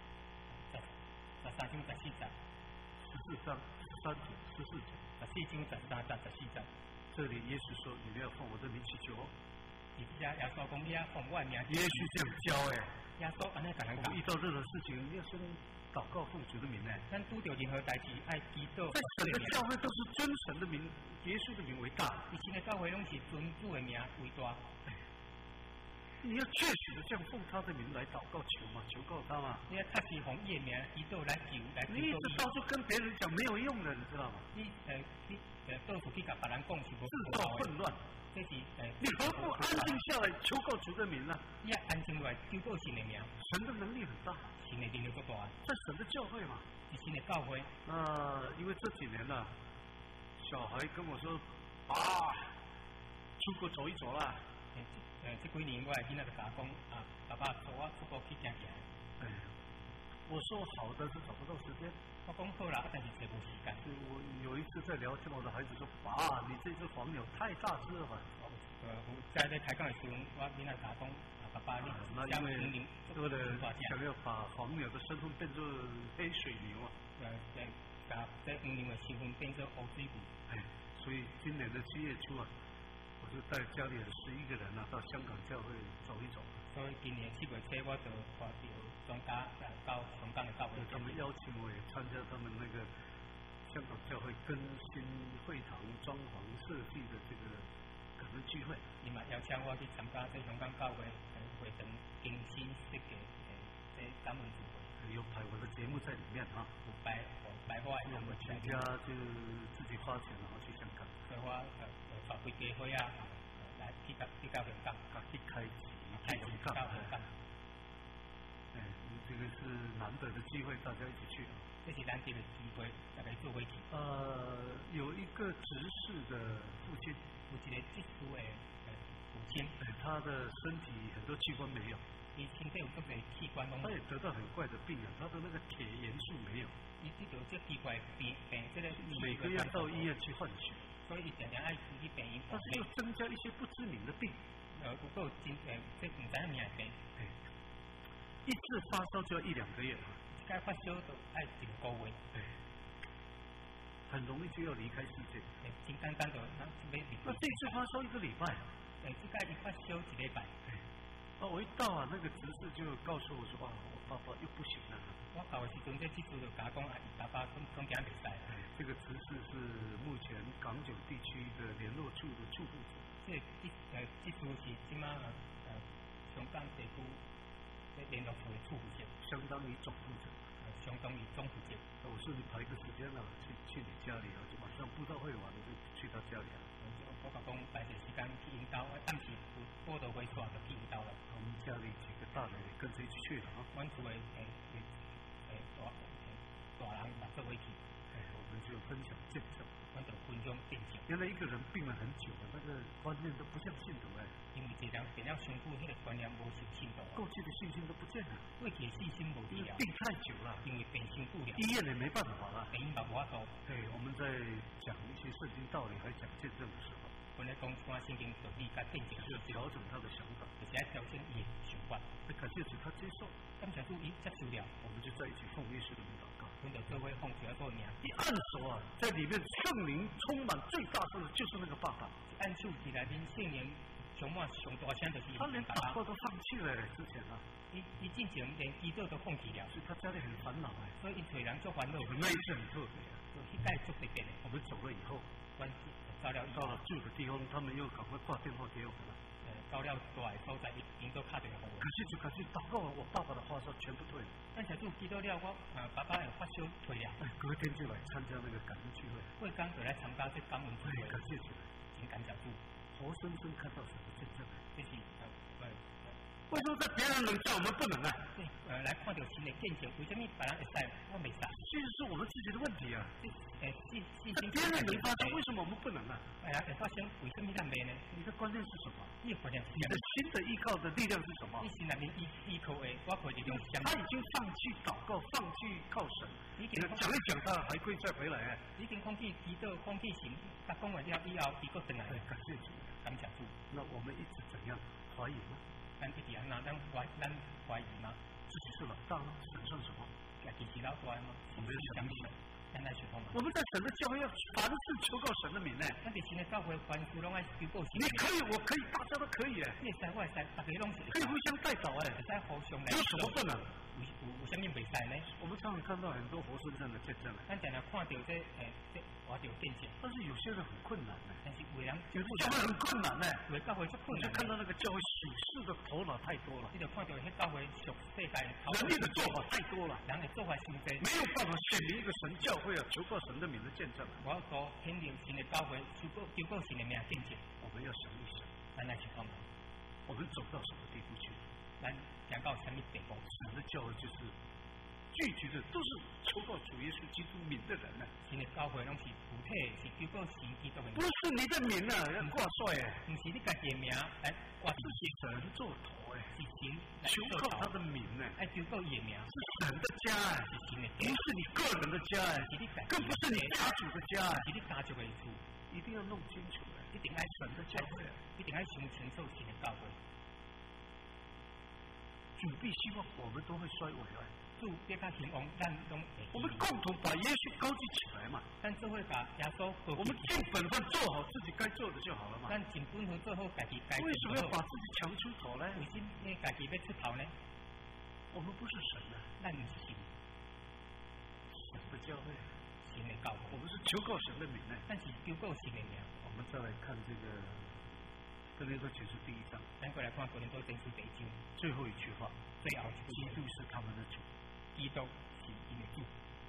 节 14章13节14节 14章13节14节。 这里耶稣说：“你们要奉我的名祈求。” 伫遮耶稣讲：“你要奉我的名。” 耶稣这样教耶稣安尼甲人讲。 遇到任何事情，要先祷告奉主的名呢。 咱拄着任何代志，爱祈祷。 在神的教会都是尊神的名、耶稣的名为大。 以前的教会拢是尊主的名为大。 你要确实的这样奉他的名来祷告求嘛，求告他嘛。 你要确实奉伊的名祈祷来求来求。 你一直到处跟别人讲没有用的，你知道吗？ 你到处去甲别人讲是无。 制造混乱。 这是你何不安静下来求告主的名呢？ 你要安静来求告神的名。 神的能力很大， 神的能力够大。 在神的教会嘛， 是神的教会。 因为这几年呢，小孩跟我说出国走一走啦。 这几年我的囡仔就甲我讲爸爸带我出国去行行。 我说好的是找不到时间。 我讲好啦，但是找无时间。 我有一次在聊天，我的孩子说：“爸，你这只黄牛太大只了吧？” 在开讲的时候，我囡仔甲我讲：“爸爸，你因为为了想要把黄牛的身份变作黑水牛啊， 把这黄牛的身份变作黑水牛。 所以今年的7月初啊。我就带家里的11个人到香港教会走一走。 所以今年7月初，我就带着专家到香港的教会。 他们邀请我也参加他们那个香港教会更新会堂装潢设计的这个感恩聚会。 你们邀请我去参加这香港教会会堂更新设计这感恩聚会。 有排我的节目在里面。 面啊。 白花我们全家就自己花钱然后去香港。 所以我带几家伙啊，来去到香港， 去开到香港。 这个是难得的机会，大家一起去。 这是难得的机会，大家做伙去。 有一个执事的父亲， 有一个执事的父亲， 他的身体很多器官没有， 他身体有足个器官拢， 他也得到很怪的病啊，他的那个铁元素没有， 伊得到这奇怪病，这个每个月到医院去换血， 所以常常爱去病院， 但是又增加一些不知名的病， 不过真这唔知名的病， 一次发烧就要1-2个月， 该发烧就爱1个月， 很容易就要离开世界， 真简单就那这次发烧1个礼拜， 这个一发烧1礼拜。 我一到那个执事就告诉我说，我爸爸又不行了。 我到的时阵，这执事就甲我讲，爸爸总行袂使。 这个执事是目前港九地区的联络处的处负责。 这执事是今嘛香港地区联络处的处负责， 相当于总负责。 相当于总负责。 我顺便排个时间去你家里就晚上布道会完就去他家里我讲排个时间去引导，暂时布道会煞就去引导了。 我们家里几个大人也跟着一起去了阮厝的大人嘛做伙去。 我们就分享见证。 阮就分享见证。 原来一个人病了很久了，那个观念都不像信徒因为一人病了伤久，迄个观念无像信徒。 过去的信心都不见了。 过去的信心无了。 病太久了。 因为病伤久了。 医院也没办法了。 医院嘛无法度。 我们在讲一些圣经道理，还讲见证的时候， 我们讲看圣经道理甲见证， 就调整他的想法， 就是要调整伊的想法。 感谢主，他接受。 感谢主，伊接受了， 我们就在一起奉耶稣的名祷告。 阮就做伙奉主的名。 一按手在里面圣灵充满最大声的就是那个爸爸。 按手起来，恁圣灵充满上大声就是他连祷告都放弃了之前伊之前连祈祷都放弃了， 所以他家里很烦恼所以伊找人做烦恼。 那一次很特别， 迄届做特别的。 我们走了以后， 到了住的地方，他们又赶快挂电话给我们了。 到了大的所在，因都打电话。 可是祷告完，我爸爸的发烧全部退了。 感谢主，祈祷了，我爸爸的发烧退了。 隔天就来参加那个感恩聚会。 过天就来参加这感恩聚会。 感谢主， 真感谢主， 活生生看到神的见证。 这是为什么在别人能叫我们不能来看到神的见证，为什么别人会使，我袂使？ 其实是我们自己的问题信心。 别人能发生，为什么我们不能会发生，为什么咱袂呢？ 你的观念是什么？ 你的观念是什么？ 你的新的依靠的力量是什么？ 你心里面依靠的，我可以用什么？ 他已经放弃祷告，放弃靠神。你讲一讲，他还会再回来已经放弃祈祷，放弃神，他讲完了以后，伊个回来。 感谢主， 感谢主。 那我们一直怎样怀疑吗？ 咱一直咱怀疑吗？ 自己是老大吗？神算什么？ 自己是老大吗？ 我们要相信。 现在是什么？ 我们在神的教会要凡事求告神的名咱在神的教会凡事拢爱求告神。 你可以，我可以，大家都可以你使我使，大家拢是。 可以互相带导会使互相来。 有什么不能？ 有什么袂使呢？ 我们常常看到很多活生生的见证咱常常看到这活着见证。 但是有些人很困难但是有人有的教会很困难有的教会是困难。 就看到那个教会属世的头脑太多了。 你就看到迄教会属世界人类的做法太多了。 人的做法太多， 没有办法选立一个神教会求告神的名的见证。 我要说选立神的教会求告神的名见证。 我们要想一想， 咱来去看看， 我们走到什么地步去？ 咱讲到什么地步？ 神的教会就是聚集的都是求告主耶稣基督名的人神的教会拢是具体是求告神基督的名。 不是你的名要挂帅不是你家己的名来挂自己神做头是神求告他的名爱求告伊的名。 是神的家是神的家， 不是你个人的家更不是你家族的家是你家族的主。 一定要弄清楚一定爱神的教会一定爱想清楚神的教会。 主必希望我们都会衰微主别他希望咱拢我们共同把耶稣高举起来嘛。 咱做伙把耶稣我们尽本分做好自己该做的就好了嘛。 咱尽本分做好家己该做的。 为什么要把自己强出头呢？ 为什么家己要出头呢？ 我们不是神咱不是神。 神的教会， 神的教会， 我们是求告神的名但是求告神的名。 我们再来看这个哥林多前书第1章， 咱过来看哥林多前书第1章最后一句话： 最后一句， 基督是他们的主。 基督是因的主。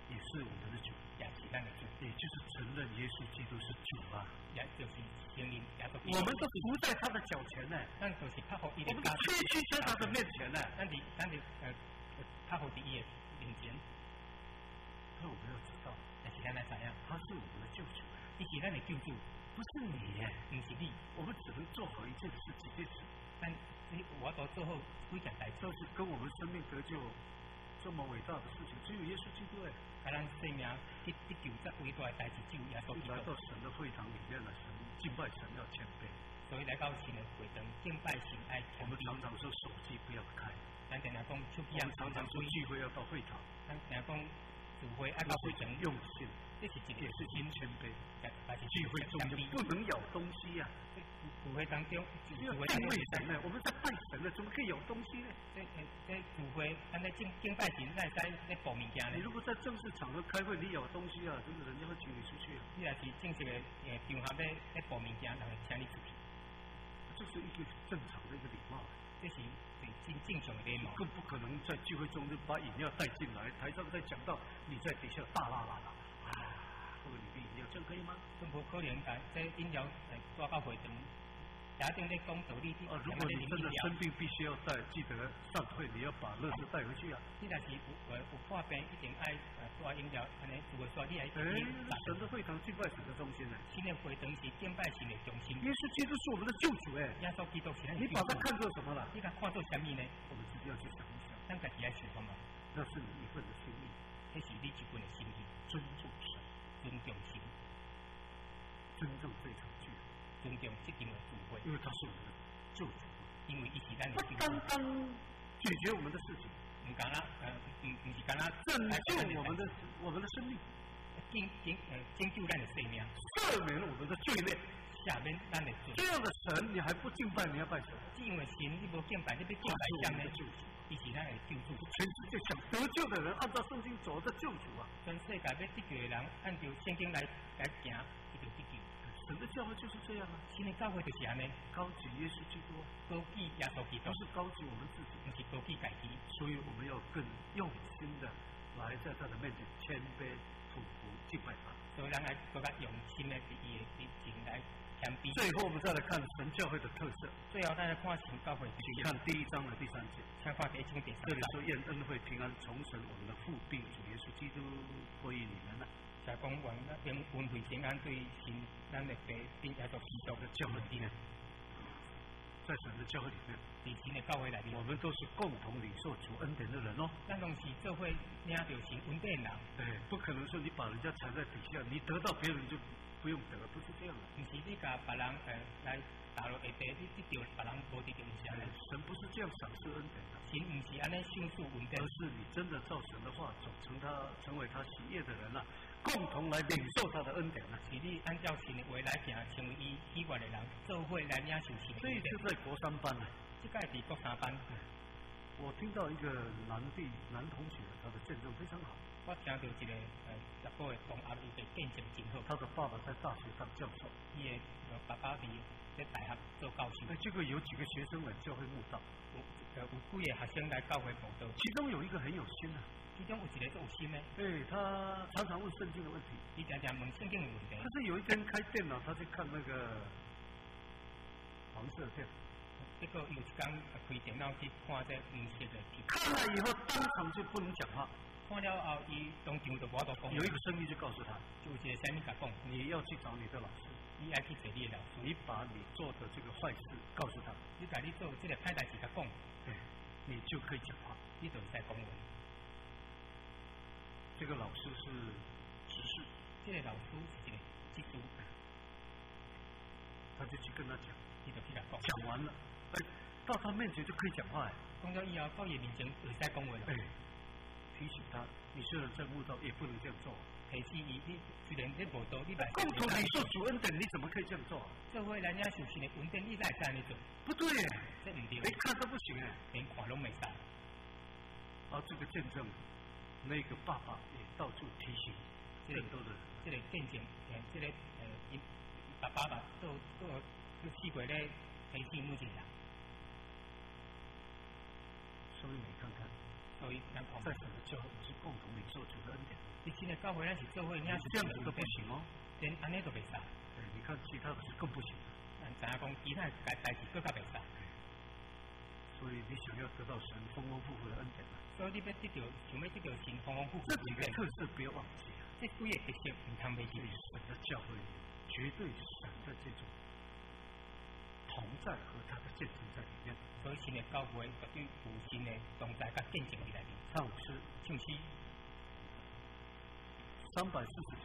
也是我们的主， 也是咱的主， 也就是承认耶稣基督是主啊。 也就是承认耶稣基督。 我们都伏在他的脚前呢， 咱就是拍好伊的我们屈在他的面前呢。 咱的拍好伫伊的面前。 可我们要知道， 但是咱来知影， 他是我们的救主， 伊是咱的救主， 不是你， 不是你。 我们只能做好一件事，几件事。 但我都做好几件代志， 这是跟我们生命得救这么伟大的事情，只有耶稣基督哎。 甲咱生命去救这伟大的代志，只有耶稣基督。 来到神的会堂里面了，神敬拜神要谦卑， 所以来到神的会堂敬拜神爱谦卑。 我们常常说手机不要开， 咱常常讲手机我们常常说聚会要到会堂， 咱常讲聚会爱到会堂用心， 这是一个也是心谦卑。 聚会中就不能咬东西呀。 聚会当中， 聚会敬拜神呢，我们在拜神呢，怎么可以咬东西呢？ 在聚会，咱在敬拜神，咱在播物件呢。 你如果在正式场合开会，你咬东西啊，真的人家会请你出去啊。 你若是正式的场合在播物件，人会请你出去。 这是一个正常的一个礼貌， 这是正常的礼貌。 更不可能在聚会中就把饮料带进来，台上在讲到，你在底下大啦啦啦啊，喝你的饮料，这样可以吗？ 更不可能在饮料抓到会场。假定在讲道理， 如果你真的生病必须要带，记得上会你要把乐事带回去啊。 你若是有破病，一定爱抓饮料，安尼如果说你爱。 神的会堂敬拜神的中心呢？ 神的会堂是敬拜神的中心。 耶稣基督是我们的救主哎。 耶稣基督是咱的救主。 你把它看作什么了？ 你把它看作什么呢？ 我们自己要去想一想。 咱家己要想看嘛。 那是你一份的心意， 这是你一份的心意， 尊重神， 尊重神， 尊重这场聚会， 尊重这场的聚会， 因为他是我们的救主， 因为伊是咱的救主。 不单单解决我们的事情， 唔干啦，唔是干啦， 拯救我们的生命， 拯救咱的生命， 赦免我们的罪孽， 下面咱的罪。 这样的神你还不敬拜，你要拜什么？ 因为神你无敬拜，你要敬拜谁呢？伊是咱的救主， 全世界想得救的人，按照圣经走的救主啊！ 全世界要得救的人，按照圣经来行，伊就得救。 神的教会就是这样啊！ 神的教会就是安尼， 高举耶稣基督啊， 高举耶稣基督， 不是高举我们自己， 不是高举家己。 所以我们要更用心的来在他的面前谦卑俯伏敬拜他。 所以咱来更加用心的伫伊的面前来谦卑。 最后我们再来看神教会的特色。 最后再来看神教会。 请看第1章的第3节。 请看第1章第3节。 这里说愿恩惠平安从神我们的父并主耶稣基督归于你们了。 就讲愿恩惠平安对神咱的父并耶稣基督的教会里面，在神的教会里面， 在神的教会里面， 我们都是共同领受主恩典的人哦。 咱拢是做伙领着神恩典人。 对，不可能说你把人家踩在底下，你得到别人就不用得，不是这样的。 不是你甲别人来打落下底，你得着别人无得着，不是安尼。 神不是这样赏赐恩典的。 神不是安尼享受恩典， 而是你真的照神的话走，成为他喜悦的人了，共同来领受他的恩典了。 是你按照神的话来行，成为伊喜悦的人，做伙来领受神的恩典。 这一次在国3班呢， 这个是国3班。 我听到一个男同学，他的见证非常好。 我听到一个日本的同学，伊的见证真好。 他的爸爸在大学当教授， 伊的爸爸在大学做教授。 结果有几个学生来教会慕道。 有几个学生来教会报道， 其中有一个很有心啊， 其中有一个有心呢， 对他常常问圣经的问题， 伊常常问圣经的问题。 但是有一天开电脑，他去看那个黄色片， 结果有一天开电脑去看这黄色的片， 看了以后当场就不能讲话， 看了后伊当场就无法讲。 有一个声音就告诉他， 就有一个声音甲讲， 你要去找你的老师。 你要去找你的老师， 你把你做的这个坏事告诉他， 你把你做这个歹代志甲讲， 对，你就可以讲话， 你就会使讲话。 这个老师是执事， 这个老师是一个技术， 他就去跟他讲， 你就去甲讲， 讲完了，到他面前就可以讲话哎， 讲了以后到伊面前会使讲话了， 提醒他，你虽然在慕道，也不能这样做。 提醒伊，你虽然你无道，你来共同领受主恩典，你怎么可以这样做？ 做伙来领受神的恩典，你来这样做？ 不对耶， 这唔对。 连看都不行哎， 连看都没使。 而这个见证，那个爸爸也到处提醒更多的人。 这个见证，这个爸爸都试过咧提醒每一个人。 所以你看看， 所以咱在神的教会是共同领受主的恩典。 你新的教会咱是做伙，你是这样子都不行哦。 连安尼都袂使。 对，你看其他的是更不行。 知影讲其他代志更加袂使。 所以你想要得到神丰丰富富的恩典呢？ 所以你要得到，想要得到神丰丰富富。 这几个特色不要忘记啊！ 这几个特色唔通袂记。 神的教会绝对神的这种同在和他的见证在里面。 所以神的教会绝对有神的同在甲见证伫内面。 唱诗， 唱诗。 340。